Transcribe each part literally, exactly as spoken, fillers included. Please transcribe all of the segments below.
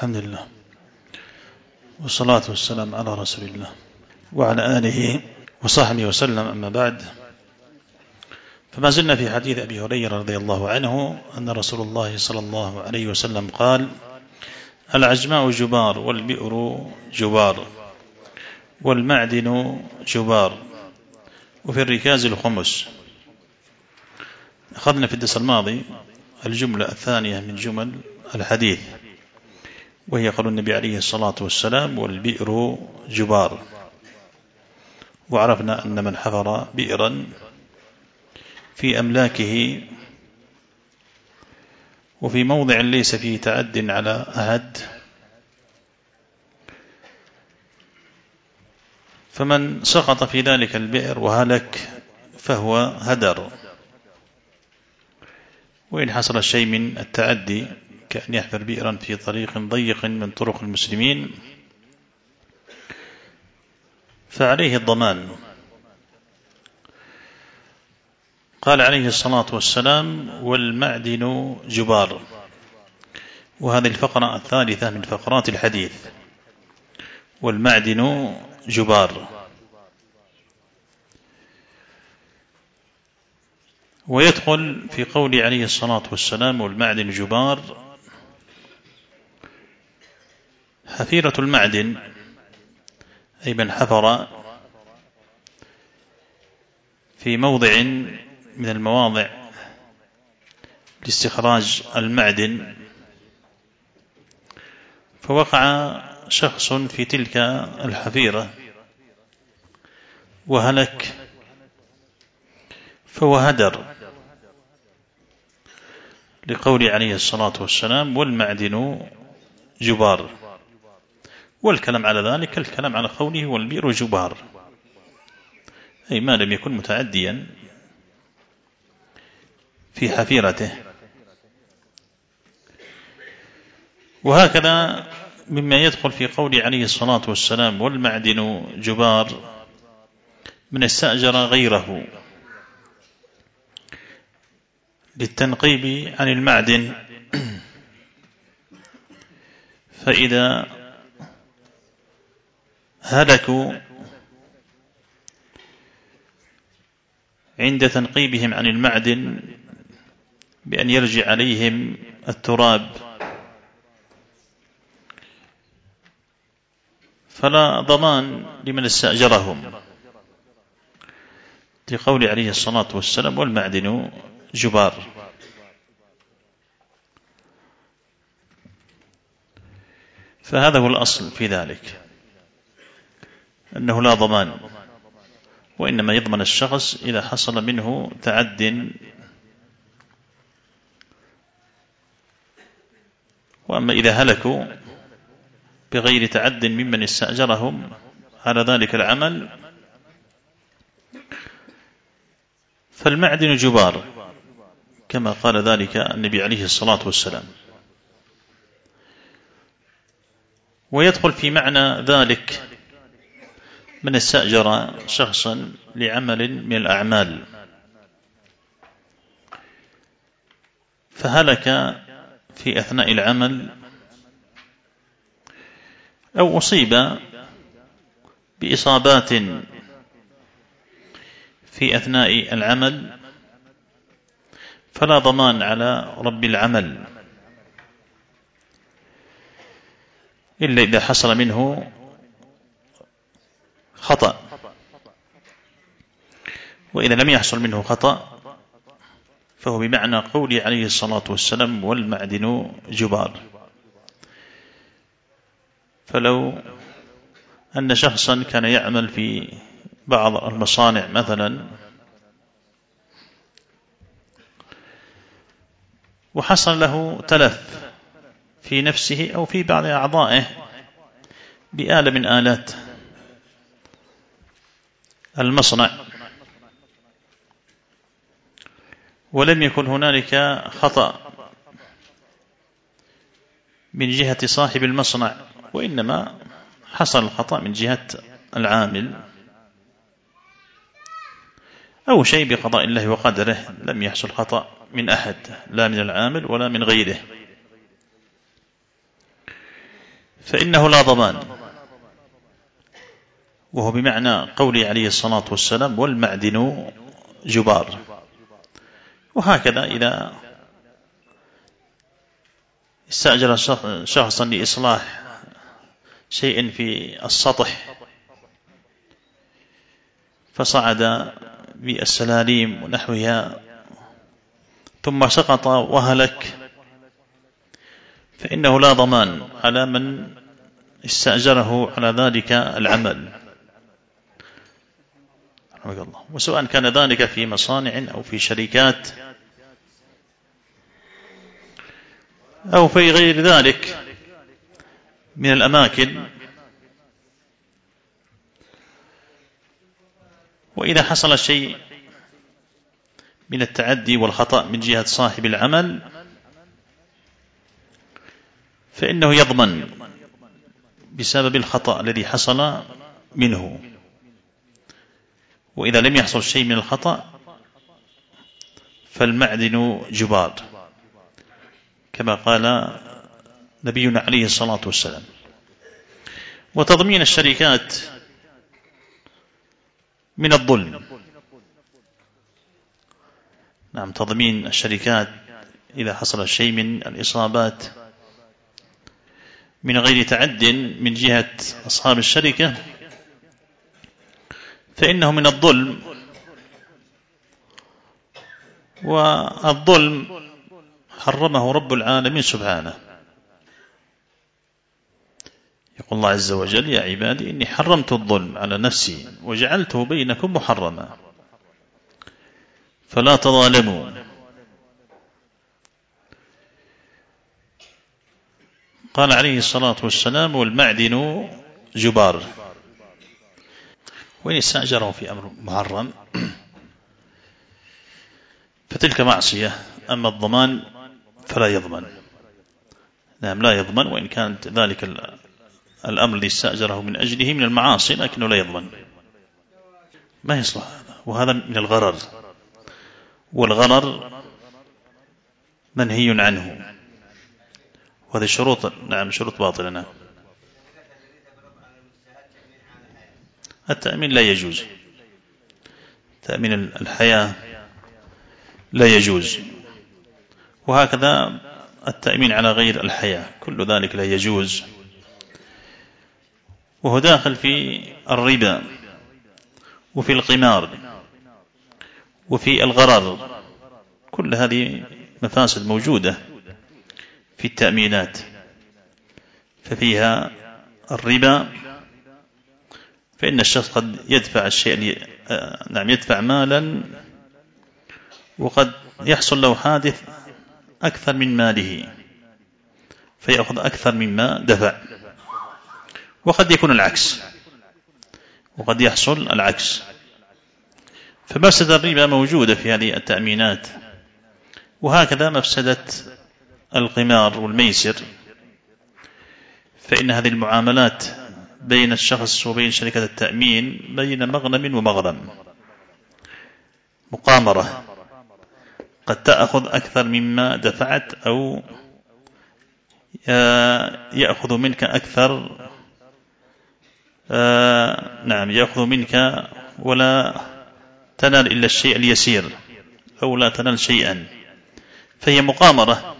الحمد لله والصلاة والسلام على رسول الله وعلى آله وصحبه وسلم. أما بعد، فما زلنا في حديث أبي هريرة رضي الله عنه أن رسول الله صلى الله عليه وسلم قال: العجماء جبار، والبئر جبار، والمعدن جبار، وفي الركاز الخمس. أخذنا في الدرس الماضي الجملة الثانية من جمل الحديث، وهي قول النبي عليه الصلاة والسلام: والبئر جبار. وعرفنا أن من حفر بئرا في أملاكه وفي موضع ليس فيه تعد على أحد، فمن سقط في ذلك البئر وهلك فهو هدر. وإن حصل شيء من التعدي كأن يحفر بئرا في طريق ضيق من طرق المسلمين فعليه الضمان. قال عليه الصلاة والسلام: والمعدن جبار. وهذه الفقرة الثالثة من فقرات الحديث، والمعدن جبار. ويدخل في قول عليه الصلاة والسلام: والمعدن جبار، حفيرة المعدن، أي من حفر في موضع من المواضع لاستخراج المعدن، فوقع شخص في تلك الحفيرة وهلك فهو هدر، لقول عليه الصلاة والسلام: والمعدن جبار. والكلام على ذلك الكلام على قوله: والبئر جبار، أي ما لم يكن متعديا في حفيرته. وهكذا مما يدخل في قول عليه الصلاة والسلام: والمعدن جبار، من استأجر غيره للتنقيب عن المعدن، فإذا هلكوا عند تنقيبهم عن المعدن بأن يرجع عليهم التراب، فلا ضمان لمن استأجرهم، لقول عليه الصلاة والسلام: والمعدن جبار. فهذا هو الأصل في ذلك، أنه لا ضمان، وإنما يضمن الشخص إذا حصل منه تعد. وأما إذا هلكوا بغير تعد ممن استأجرهم على ذلك العمل فالمعدن جبار، كما قال ذلك النبي عليه الصلاة والسلام. ويدخل في معنى ذلك من استأجر شخصا لعمل من الأعمال فهلك في أثناء العمل، أو أصيب بإصابات في أثناء العمل، فلا ضمان على رب العمل إلا إذا حصل منه خطأ. وإذا لم يحصل منه خطأ فهو بمعنى قول عليه الصلاة والسلام: والمعدن جبار. فلو أن شخصا كان يعمل في بعض المصانع مثلا وحصل له تلف في نفسه أو في بعض أعضائه بآلة من آلات المصنع، ولم يكن هنالك خطأ من جهة صاحب المصنع، وإنما حصل الخطأ من جهة العامل، أو شيء بقضاء الله وقدره، لم يحصل خطأ من أحد لا من العامل ولا من غيره، فإنه لا ضمان، وهو بمعنى قوله عليه الصلاة والسلام والمعدن جبار. وهكذا إذا استأجر شخصا لإصلاح شيء في السطح فصعد بالسلاليم ونحوها ثم سقط وهلك، فإنه لا ضمان على من استأجره على ذلك العمل، وسواء كان ذلك في مصانع أو في شركات أو في غير ذلك من الأماكن. وإذا حصل شيء من التعدي والخطأ من جهة صاحب العمل فإنه يضمن بسبب الخطأ الذي حصل منه. وإذا لم يحصل شيء من الخطأ فالمعدن جبار، كما قال نبينا عليه الصلاة والسلام. وتضمين الشركات من الظلم، نعم، تضمين الشركات إذا حصل شيء من الإصابات من غير تعد من جهة أصحاب الشركة فإنه من الظلم. والظلم حرمه رب العالمين سبحانه. يقول الله عز وجل يا عبادي إني حرمت الظلم على نفسي وجعلته بينكم محرما فلا تظالموا. قال عليه الصلاة والسلام والمعدن جبار. وإن استأجره في أمر محرم فتلك معصية، أما الضمان فلا يضمن، نعم لا يضمن، وإن كانت ذلك الأمر الذي استأجره من أجله من المعاصي لكنه لا يضمن، ما يصلح هذا. وهذا من الغرر، والغرر منهي عنه، وهذه شروط، نعم شروط باطلة. نعم التأمين لا يجوز، تأمين الحياة لا يجوز، وهكذا التأمين على غير الحياة كل ذلك لا يجوز، وهو داخل في الربا وفي القمار وفي الغرر، كل هذه مفاسد موجودة في التأمينات. ففيها الربا، فإن الشخص قد يدفع الشيء، نعم يدفع مالا وقد يحصل له حادث أكثر من ماله فيأخذ أكثر مما دفع، وقد يكون العكس، وقد يحصل العكس. فمفسدة الربا موجودة في هذه التأمينات، وهكذا مفسدة القمار والميسر، فإن هذه المعاملات بين الشخص وبين شركة التأمين بين مغنم ومغرم، مقامرة، قد تأخذ أكثر مما دفعت أو يأخذ منك أكثر، نعم يأخذ منك ولا تنال إلا الشيء اليسير أو لا تنال شيئا، فهي مقامرة.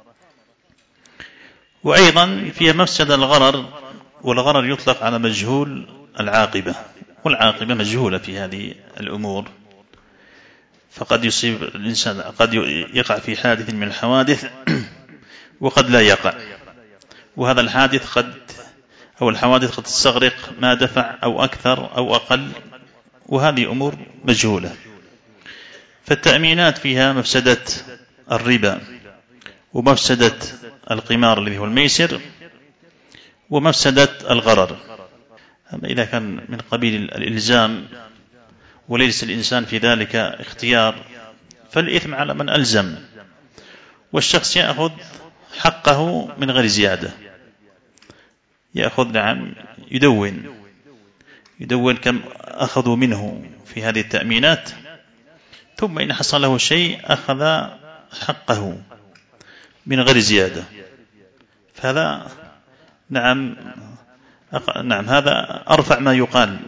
وأيضا فيها مفسد الغرر، والغرر يطلق على مجهول العاقبة، والعاقبة مجهولة في هذه الأمور، فقد يصيب الإنسان، قد يقع في حادث من الحوادث وقد لا يقع، وهذا الحادث قد أو الحوادث قد تستغرق ما دفع أو أكثر أو أقل، وهذه أمور مجهولة. فالتأمينات فيها مفسدة الربا ومفسدة القمار الذي هو الميسر ومفسدة الغرر. أما إذا كان من قبيل الإلزام وليس الإنسان في ذلك اختيار فالإثم على من ألزم، والشخص يأخذ حقه من غير زيادة، يأخذ، نعم يدون يدون كم أخذوا منه في هذه التأمينات، ثم إن حصل له شيء أخذ حقه من غير زيادة، فهذا نعم نعم هذا أرفع ما يقال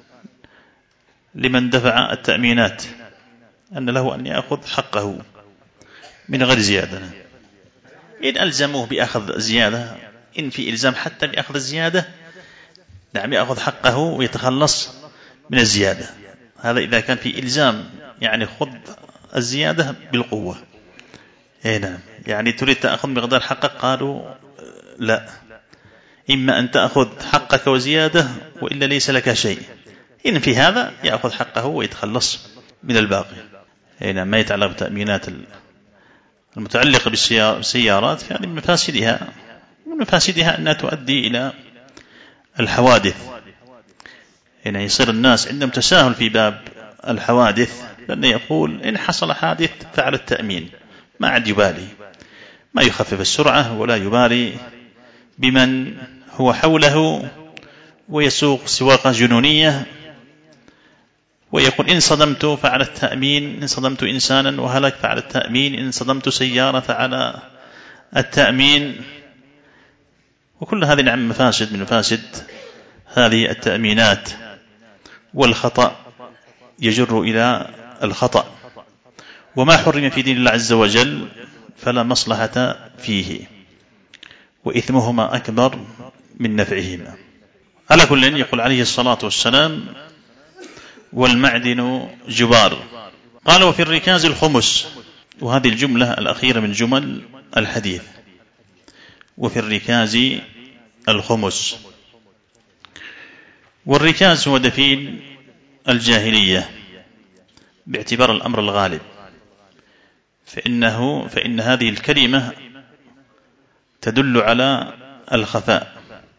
لمن دفع التأمينات، أن له أن يأخذ حقه من غير زيادة. إن ألزموه بأخذ زيادة، إن في إلزام حتى بأخذ الزيادة، نعم يأخذ حقه ويتخلص من الزيادة. هذا إذا كان في إلزام، يعني خذ الزيادة بالقوة. إيه نعم، يعني تريد تأخذ مقدار حقك، قالوا لا، إما أن تأخذ حقك وزيادة وإلا ليس لك شيء. إن في هذا يأخذ حقه ويتخلص من الباقي. إيه نعم، ما يتعلق بتأمينات المتعلقة بالسيارات، فهذه من مفاسدها من مفاسدها أنها تؤدي إلى الحوادث. هنا يصير الناس عندهم تساهل في باب الحوادث، لأنه يقول إن حصل حادث فعلى التأمين، ما عاد يبالي، ما يخفف السرعة ولا يبالي بمن هو حوله، ويسوق سواقة جنونية، ويقول إن صدمت فعلى التأمين، إن صدمت إنسانا وهلك فعلى التأمين، إن صدمت سيارة فعلى التأمين. وكل هذه نعم مفاسد من مفاسد هذه التأمينات، والخطأ يجر إلى الخطأ، وما حرم في دين الله عز وجل فلا مصلحة فيه، وإثمهما أكبر من نفعهما. على كل يقول عليه الصلاة والسلام: والمعدن جبار. قال: وفي الركاز الخمس. وهذه الجملة الأخيرة من جمل الحديث، وفي الركاز الخمس. والركاز هو دفين الجاهلية باعتبار الأمر الغالب، فإنه فإن هذه الكلمة تدل على الخفاء،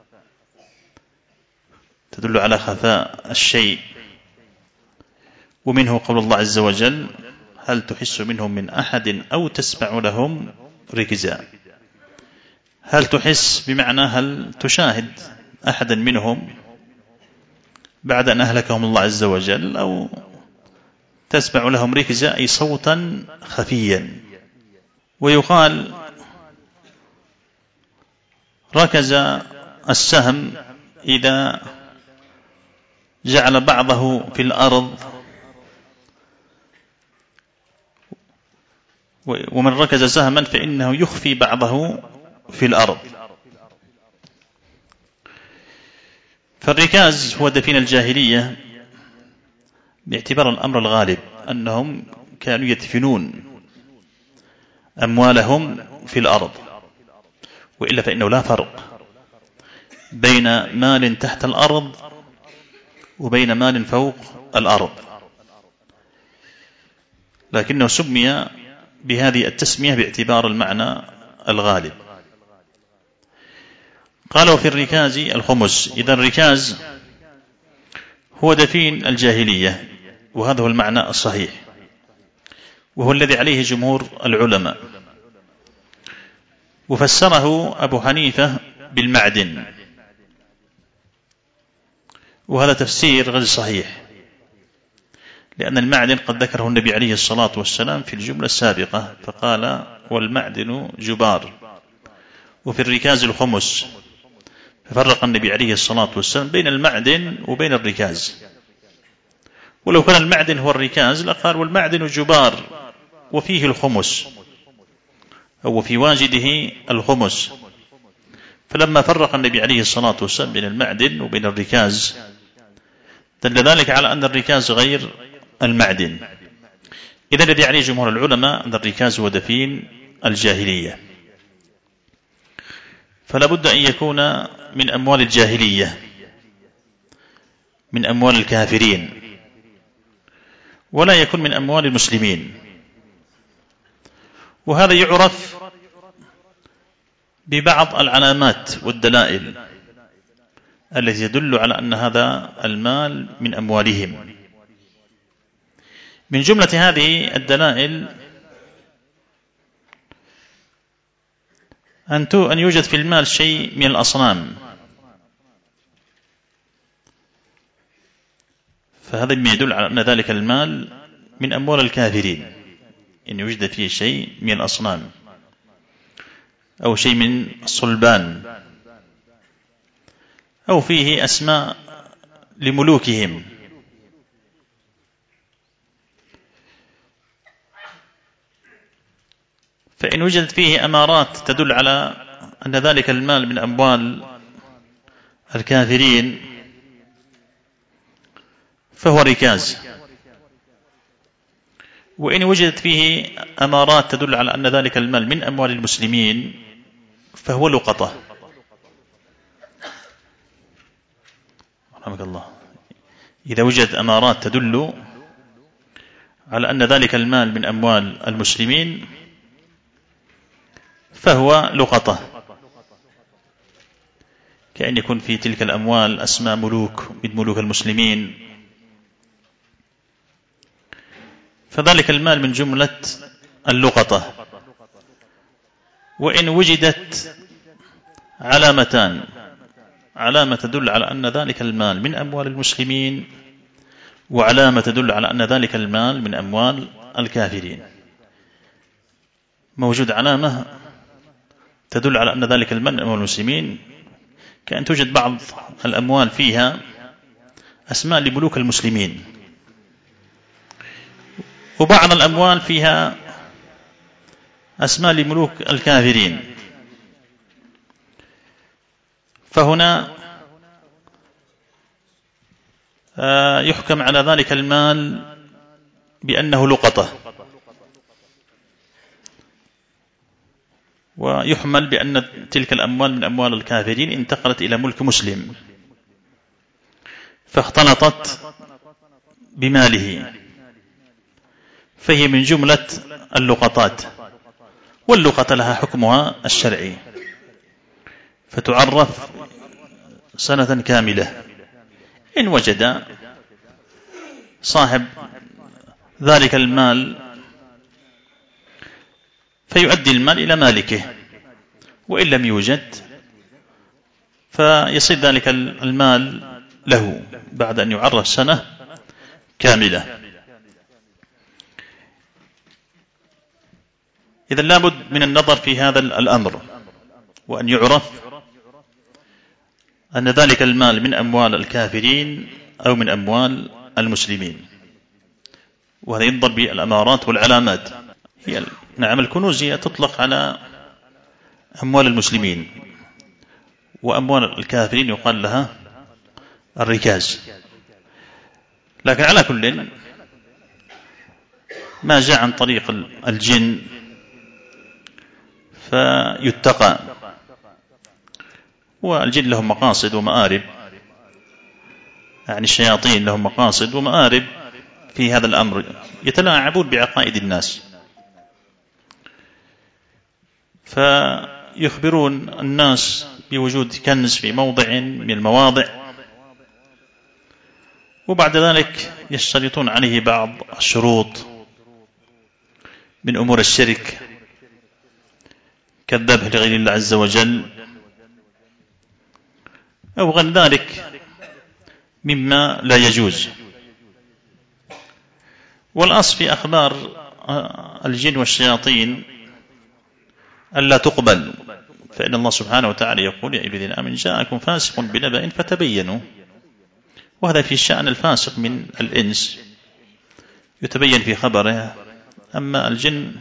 تدل على خفاء الشيء. ومنه قول الله عز وجل: هل تحس منهم من أحد أو تسمع لهم ركزا. هل تحس بمعنى هل تشاهد أحدا منهم بعد أن أهلكهم الله عز وجل، أو تسمع لهم ركزا أي صوتا خفيا. ويقال ركز السهم إذا جعل بعضه في الأرض، ومن ركز سهما فإنه يخفي بعضه في الأرض. فالركاز هو دفين الجاهلية باعتبار الأمر الغالب، أنهم كانوا يدفنون أموالهم في الأرض، وإلا فإنه لا فرق بين مال تحت الأرض وبين مال فوق الأرض، لكنه سمي بهذه التسمية باعتبار المعنى الغالب. قالوا في الركاز الخمس. إذا الركاز هو دفين الجاهلية، وهذا هو المعنى الصحيح، وهو الذي عليه جمهور العلماء. وفسره أبو حنيفة بالمعدن، وهذا تفسير غير صحيح، لأن المعدن قد ذكره النبي عليه الصلاة والسلام في الجملة السابقة، فقال: والمعدن جبار. وفي الركاز الخمس، ففرق النبي عليه الصلاة والسلام بين المعدن وبين الركاز. ولو كان المعدن هو الركاز لقال: والمعدن جبار وفيه الخمس، أو في واجده الخمس. فلما فرق النبي عليه الصلاة والسلام بين المعدن وبين الركاز، دل ذلك على أن الركاز غير المعدن. إذا الذي عليه جمهور العلماء أن الركاز هو دفين الجاهلية، فلا بد أن يكون من أموال الجاهلية، من أموال الكافرين، ولا يكون من أموال المسلمين. وهذا يعرف ببعض العلامات والدلائل التي تدل على أن هذا المال من أموالهم. من جملة هذه الدلائل أن يوجد في المال شيء من الأصنام، فهذا ما يدل على أن ذلك المال من أموال الكافرين، إن يوجد فيه شيء من الأصنام أو شيء من الصلبان أو فيه أسماء لملوكهم، فإن وجدت فيه أمارات تدل على أن ذلك المال من أموال الكافرين فهو ركاز، وإن وجدت فيه أمارات تدل على أن ذلك المال من أموال المسلمين فهو لقطة. رحمك الله. إذا وجدت أمارات تدل على أن ذلك المال من أموال المسلمين فهو لقطة، كأن يكون في تلك الأموال أسماء ملوك من ملوك المسلمين، فذلك المال من جملة اللقطة. وإن وجدت علامتان، علامة تدل على أن ذلك المال من أموال المسلمين، وعلامة تدل على أن ذلك المال من أموال الكافرين، موجود علامة تدل على أن ذلك المال من أموال المسلمين، كأن توجد بعض الأموال فيها أسماء لملوك المسلمين، وبعض الأموال فيها أسماء لملوك الكافرين، فهنا يحكم على ذلك المال بأنه لقطة، ويحمل بأن تلك الأموال من أموال الكافرين انتقلت إلى ملك مسلم فاختلطت بماله، فهي من جملة اللقطات. واللقطة لها حكمها الشرعي، فتعرف سنة كاملة. إن وجد صاحب ذلك المال فيؤدي المال إلى مالكه، وإن لم يوجد فيصير ذلك المال له بعد أن يعرف سنة كاملة. إذا لابد من النظر في هذا الأمر، وأن يعرف أن ذلك المال من أموال الكافرين أو من أموال المسلمين، وهذا ينظر بالأمارات والعلامات. هي نعم الكنوز هي تطلق على أموال المسلمين، وأموال الكافرين يقال لها الركاز. لكن على كل ما جاء عن طريق الجن فيتقى، والجن لهم مقاصد ومآرب، يعني الشياطين لهم مقاصد ومآرب في هذا الأمر، يتلاعبون بعقائد الناس، فيخبرون الناس بوجود كنز في موضع من المواضع، وبعد ذلك يشترطون عليه بعض الشروط من أمور الشرك كالذبح لغير الله عز وجل أو غير ذلك مما لا يجوز. والأصل في أخبار الجن والشياطين ألا تقبل، فإن الله سبحانه وتعالى يقول: يا أيها الذين آمنوا جاءكم فاسق بنبأ فتبينوا. وهذا في شأن الفاسق من الإنس يتبين في خبره، أما الجن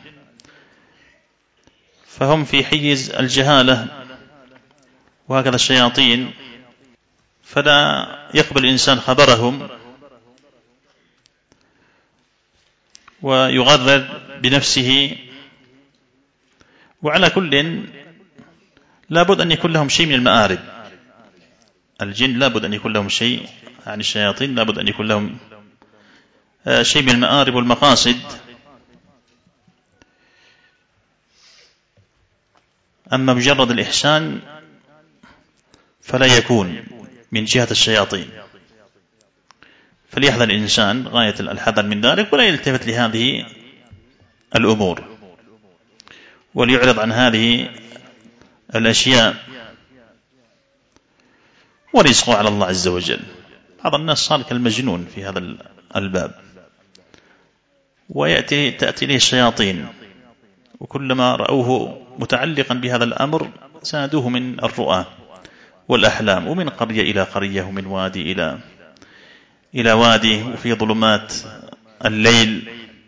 فهم في حيز الجهالة، وهكذا الشياطين، فلا يقبل الإنسان خبرهم ويغرر بنفسه. وعلى كل لابد أن يكون لهم شيء من المآرب. الجن لابد أن يكون لهم شيء، يعني الشياطين لابد أن يكون لهم شيء من المآرب والمقاصد. أما مجرد الإحسان فلا يكون من جهة الشياطين، فليحذر الإنسان غاية الحذر من ذلك، ولا يلتفت لهذه الأمور، وليعرض عن هذه الأشياء، ورزقه على الله عز وجل. بعض الناس صار كالمجنون في هذا الباب، ويأتي تأتي له الشياطين، وكلما رأوه متعلقا بهذا الأمر سادوه من الرؤى، والأحلام، ومن قرية إلى قرية، ومن وادي إلى إلى وادي، وفي ظلمات الليل،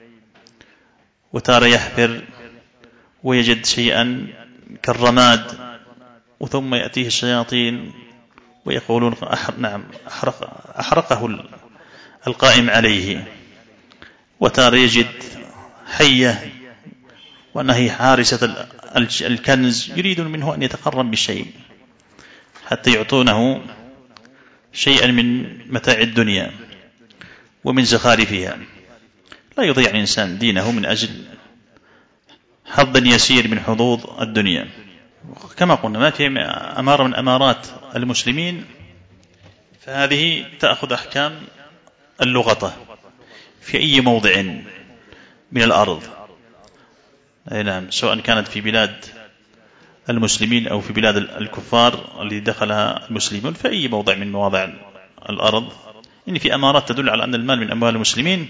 وتارة يحفر ويجد شيئا كالرماد، وثم يأتيه الشياطين ويقولون أحر نعم أحرق أحرقه القائم عليه، وتارة يجد حية وأنها هي حارسة الكنز، يريدون منه أن يتقرب بالشيء حتى يعطونه شيئا من متاع الدنيا ومن زخارفها. لا يضيع الإنسان دينه من أجل حظ يسير من حظوظ الدنيا. كما قلنا ما في أمارة من أمارات المسلمين، فهذه تأخذ أحكام اللغة في أي موضع من الأرض، نعم، سواء كانت في بلاد المسلمين أو في بلاد الكفار اللي دخلها المسلمون، في أي موضع من مواضع الأرض إن في أمارات تدل على أن المال من أموال المسلمين،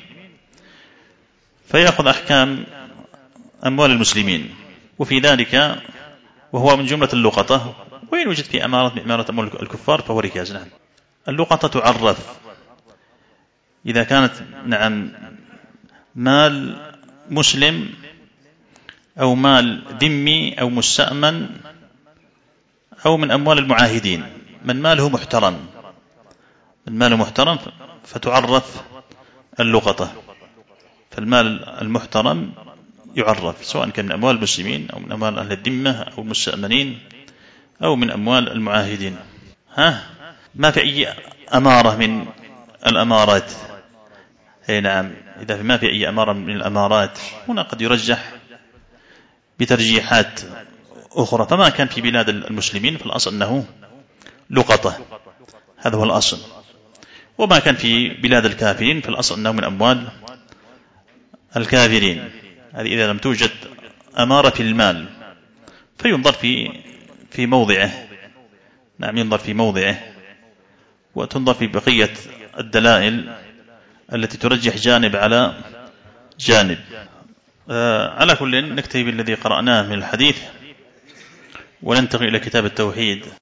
فيأخذ أحكام أموال المسلمين. وفي ذلك وهو من جملة اللقطة، وين وجد في أمارة من أمارات أموال الكفار فهو ركاز. نعم، اللقطة تعرف إذا كانت نعم مال مسلم أو مال ذمي أو مستأمن أو من أموال المعاهدين، من ماله محترم، من ماله محترم فتعرف اللقطة. فالمال المحترم يعرف سواء كان من أموال المسلمين أو من أموال أهل الذمة أو المستأمنين أو من أموال المعاهدين. ها ما في أي أمارة من الأمارات. أي نعم، إذا ما في أي أمارة من الأمارات هنا قد يرجح بترجيحات أخرى. فما كان في بلاد المسلمين فالأصل أنه لقطة، هذا هو الأصل. وما كان في بلاد الكافرين فالأصل أنه من أموال الكافرين. هذه إذا لم توجد أمارة في المال فينظر في في موضعه. نعم، ينظر في موضعه وتنظر في بقية الدلائل التي ترجح جانب على جانب. آه على كل نكتفي بالذي قرأناه من الحديث وننتقل إلى كتاب التوحيد.